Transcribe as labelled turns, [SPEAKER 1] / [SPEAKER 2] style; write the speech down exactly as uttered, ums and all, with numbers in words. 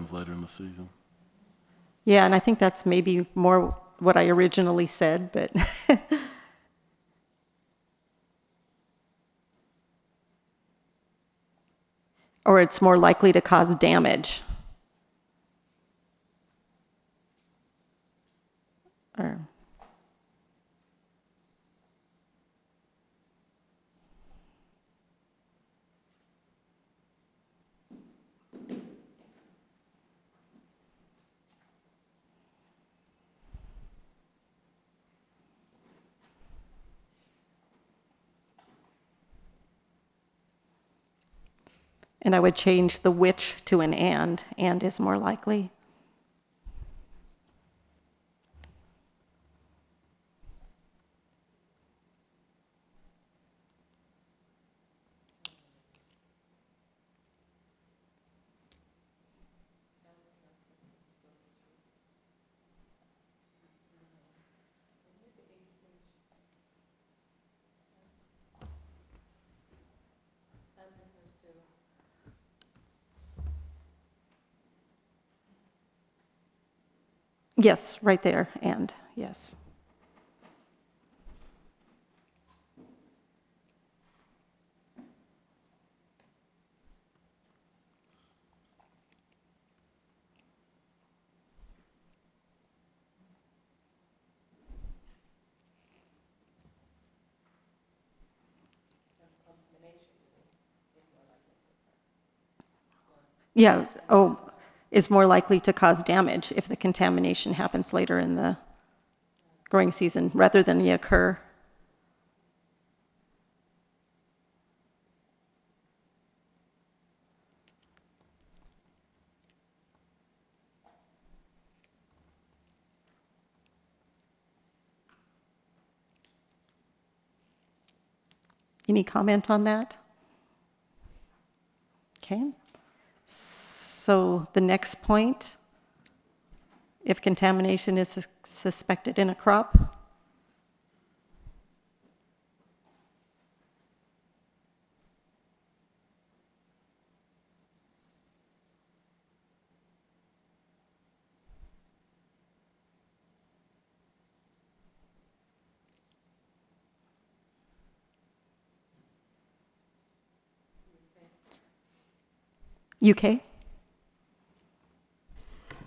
[SPEAKER 1] happens later in the season.
[SPEAKER 2] Yeah, and I think that's maybe more what I originally said, but or it's more likely to cause damage. Or, and I would change the which to an and. And is more likely. Yes, right there, and, yes. Yeah, oh, is more likely to cause damage if the contamination happens later in the growing season rather than occur. Any comment on that? Okay. So the next point, if contamination is sus- suspected in a crop, U K?